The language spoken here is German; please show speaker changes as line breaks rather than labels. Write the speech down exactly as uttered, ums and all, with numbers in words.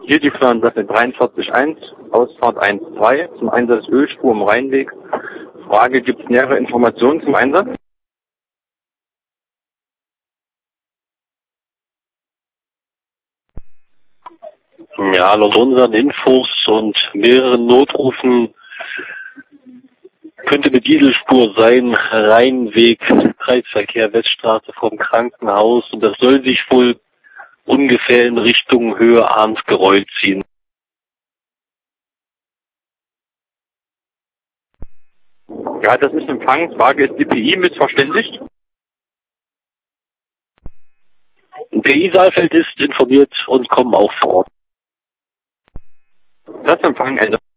Hier die Fernsache dreiundvierzig eins, Ausfahrt eins zwei zum Einsatz Ölspur im Rheinweg. Frage, gibt es nähere Informationen zum Einsatz?
Ja, laut unseren Infos und mehreren Notrufen könnte eine Dieselspur sein, Rheinweg, Kreisverkehr, Weststraße vom Krankenhaus, und das soll sich wohl ungefähr in Richtung Höhe Arnsgereuth ziehen.
Ja, das ist Empfang. Frage, ist D P I missverständlich?
P I Saalfeld ist informiert und kommen auch vor Ort.
Das Empfang, Ende.